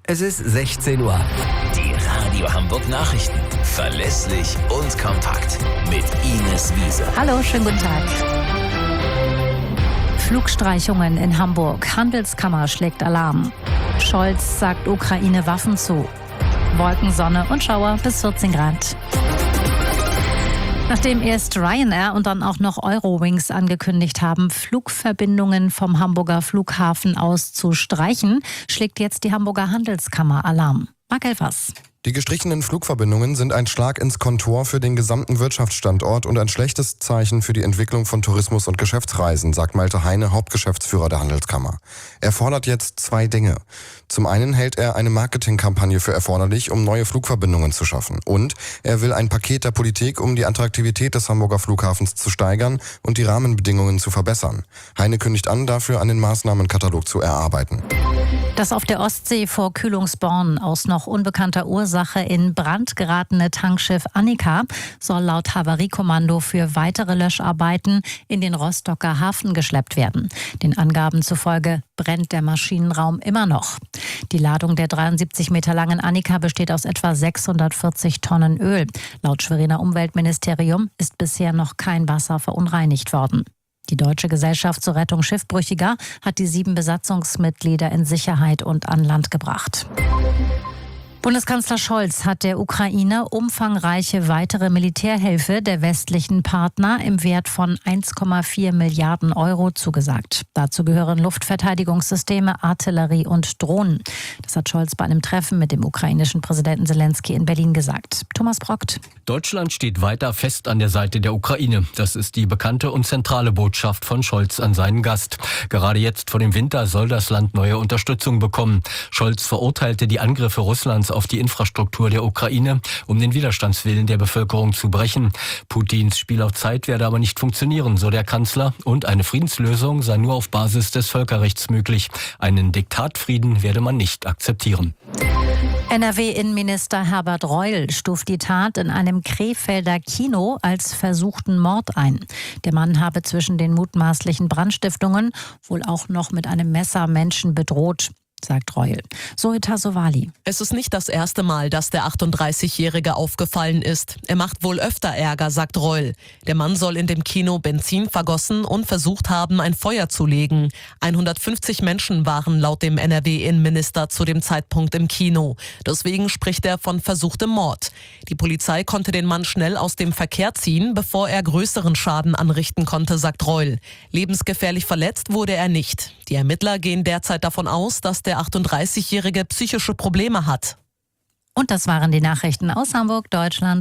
Es ist 16 Uhr. Die Radio Hamburg Nachrichten. Verlässlich und kompakt. Mit Ines Wiese. Hallo, schönen guten Tag. Flugstreichungen in Hamburg. Handelskammer schlägt Alarm. Scholz sagt Ukraine Waffen zu. Wolken, Sonne und Schauer bis 14 Grad. Nachdem erst Ryanair und dann auch noch Eurowings angekündigt haben, Flugverbindungen vom Hamburger Flughafen aus zu streichen, schlägt jetzt die Hamburger Handelskammer Alarm. Marc Elfers. Die gestrichenen Flugverbindungen sind ein Schlag ins Kontor für den gesamten Wirtschaftsstandort und ein schlechtes Zeichen für die Entwicklung von Tourismus und Geschäftsreisen, sagt Malte Heine, Hauptgeschäftsführer der Handelskammer. Er fordert jetzt 2 Dinge. Zum einen hält er eine Marketingkampagne für erforderlich, um neue Flugverbindungen zu schaffen. Und er will ein Paket der Politik, um die Attraktivität des Hamburger Flughafens zu steigern und die Rahmenbedingungen zu verbessern. Heine kündigt an, dafür einen Maßnahmenkatalog zu erarbeiten. Das auf der Ostsee vor Kühlungsborn aus noch unbekannter Ursache in Brand geratene Tankschiff Annika soll laut Havariekommando für weitere Löscharbeiten in den Rostocker Hafen geschleppt werden. Den Angaben zufolge brennt der Maschinenraum immer noch. Die Ladung der 73 Meter langen Annika besteht aus etwa 640 Tonnen Öl. Laut Schweriner Umweltministerium ist bisher noch kein Wasser verunreinigt worden. Die Deutsche Gesellschaft zur Rettung Schiffbrüchiger hat die 7 Besatzungsmitglieder in Sicherheit und an Land gebracht. Bundeskanzler Scholz hat der Ukraine umfangreiche weitere Militärhilfe der westlichen Partner im Wert von 1,4 Milliarden Euro zugesagt. Dazu gehören Luftverteidigungssysteme, Artillerie und Drohnen. Das hat Scholz bei einem Treffen mit dem ukrainischen Präsidenten Zelensky in Berlin gesagt. Thomas Brockt. Deutschland steht weiter fest an der Seite der Ukraine. Das ist die bekannte und zentrale Botschaft von Scholz an seinen Gast. Gerade jetzt vor dem Winter soll das Land neue Unterstützung bekommen. Scholz verurteilte die Angriffe Russlands auf die Infrastruktur der Ukraine, um den Widerstandswillen der Bevölkerung zu brechen. Putins Spiel auf Zeit werde aber nicht funktionieren, so der Kanzler. Und eine Friedenslösung sei nur auf Basis des Völkerrechts möglich. Einen Diktatfrieden werde man nicht akzeptieren. NRW-Innenminister Herbert Reul stuft die Tat in einem Krefelder Kino als versuchten Mord ein. Der Mann habe zwischen den mutmaßlichen Brandstiftungen wohl auch noch mit einem Messer Menschen bedroht, sagt Reul. Sorita Sowali. Es ist nicht das erste Mal, dass der 38-Jährige aufgefallen ist. Er macht wohl öfter Ärger, sagt Reul. Der Mann soll in dem Kino Benzin vergossen und versucht haben, ein Feuer zu legen. 150 Menschen waren laut dem NRW-Innenminister zu dem Zeitpunkt im Kino. Deswegen spricht er von versuchtem Mord. Die Polizei konnte den Mann schnell aus dem Verkehr ziehen, bevor er größeren Schaden anrichten konnte, sagt Reul. Lebensgefährlich verletzt wurde er nicht. Die Ermittler gehen derzeit davon aus, dass der 38-Jährige psychische Probleme hat. Und das waren die Nachrichten aus Hamburg, Deutschland.